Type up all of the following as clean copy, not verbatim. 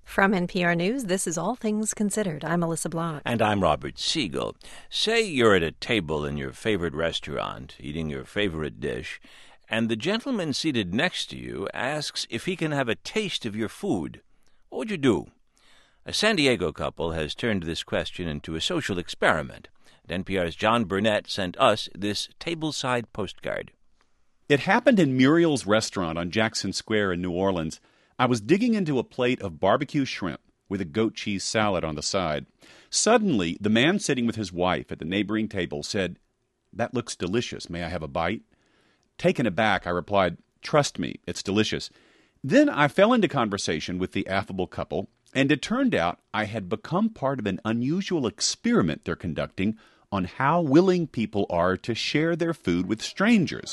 From NPR News, this is All Things Considered. I'm Melissa Blanc. And I'm Robert Siegel. Say you're at a table in your favorite restaurant, eating your favorite dish, and the gentleman seated next to you asks if he can have a taste of your food. What would you do? A San Diego couple has turned this question into a social experiment. And NPR's John Burnett sent us this tableside postcard. It happened in Muriel's restaurant on Jackson Square in New Orleans. I was digging into a plate of barbecue shrimp with a goat cheese salad on the side. Suddenly, the man sitting with his wife at the neighboring table said, "That looks delicious. May I have a bite?" Taken aback, I replied, "Trust me, it's delicious." Then I fell into conversation with the affable couple, and it turned out I had become part of an unusual experiment they're conducting on how willing people are to share their food with strangers.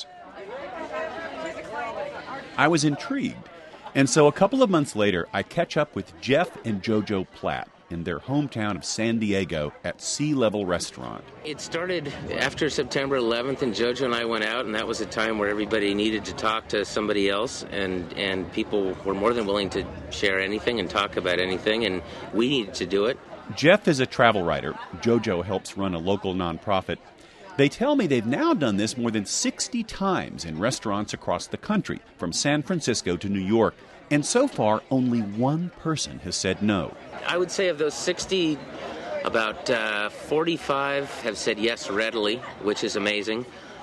I was intrigued. And so a couple of months later, I catch up with Jeff and JoJo Platt in their hometown of San Diego at Sea Level Restaurant. It started after September 11th, and JoJo and I went out, and that was a time where everybody needed to talk to somebody else, and people were more than willing to share anything and talk about anything, and we needed to do it. Jeff is a travel writer. JoJo helps run a local nonprofit. They tell me they've now done this more than 60 times in restaurants across the country, from San Francisco to New York. And so far, only one person has said no. I would say of those 60, about 45 have said yes readily, which is amazing.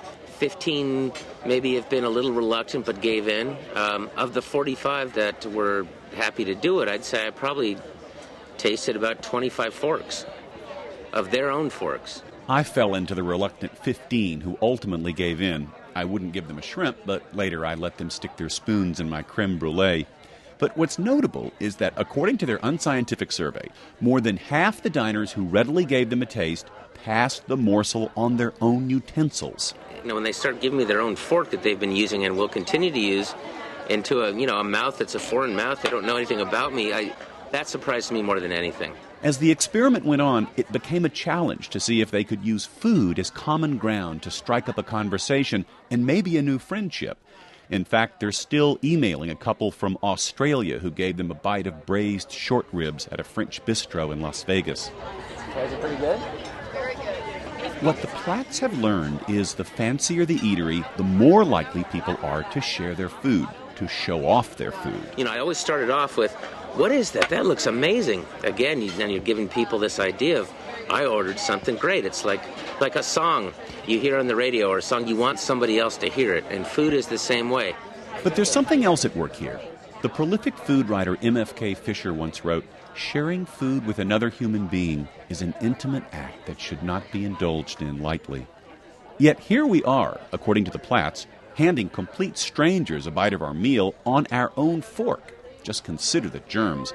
15 maybe have been a little reluctant but gave in. Of the 45 that were happy to do it, I'd say I probably tasted about 25 forks of their own forks. I fell into the reluctant 15 who ultimately gave in. I wouldn't give them a shrimp, but later I let them stick their spoons in my creme brulee. But what's notable is that according to their unscientific survey, more than half the diners who readily gave them a taste passed the morsel on their own utensils. You know, when they start giving me their own fork that they've been using and will continue to use into a mouth that's a foreign mouth, they don't know anything about me, that surprised me more than anything. As the experiment went on, it became a challenge to see if they could use food as common ground to strike up a conversation and maybe a new friendship. In fact, they're still emailing a couple from Australia who gave them a bite of braised short ribs at a French bistro in Las Vegas. Is it pretty good? Very good. What the Platts have learned is the fancier the eatery, the more likely people are to share their food, to show off their food. I always started off with, what is that? That looks amazing. Again, then you're giving people this idea of, I ordered something great. It's like a song you hear on the radio or a song you want somebody else to hear it. And food is the same way. But there's something else at work here. The prolific food writer MFK Fisher once wrote, "Sharing food with another human being is an intimate act that should not be indulged in lightly." Yet here we are, according to the Platts, handing complete strangers a bite of our meal on our own fork. Just consider the germs.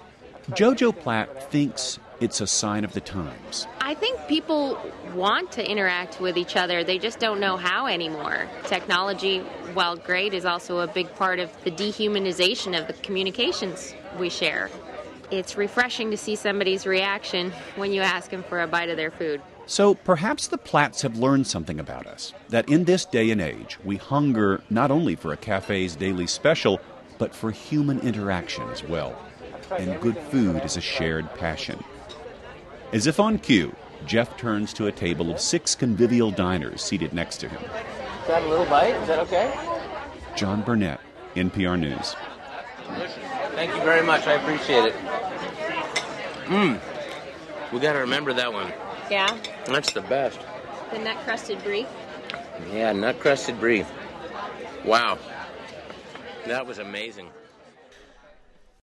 JoJo Platt thinks it's a sign of the times. I think people want to interact with each other. They just don't know how anymore. Technology, while great, is also a big part of the dehumanization of the communications we share. It's refreshing to see somebody's reaction when you ask them for a bite of their food. So perhaps the Platts have learned something about us, that in this day and age, we hunger not only for a cafe's daily special, but for human interaction as well. And good food is a shared passion. As if on cue, Jeff turns to a table of 6 convivial diners seated next to him. Is that a little bite? Is that okay? John Burnett, NPR News. Thank you very much. I appreciate it. We got to remember that one. Yeah? That's the best. The nut-crusted brie? Yeah, nut-crusted brie. Wow. That was amazing.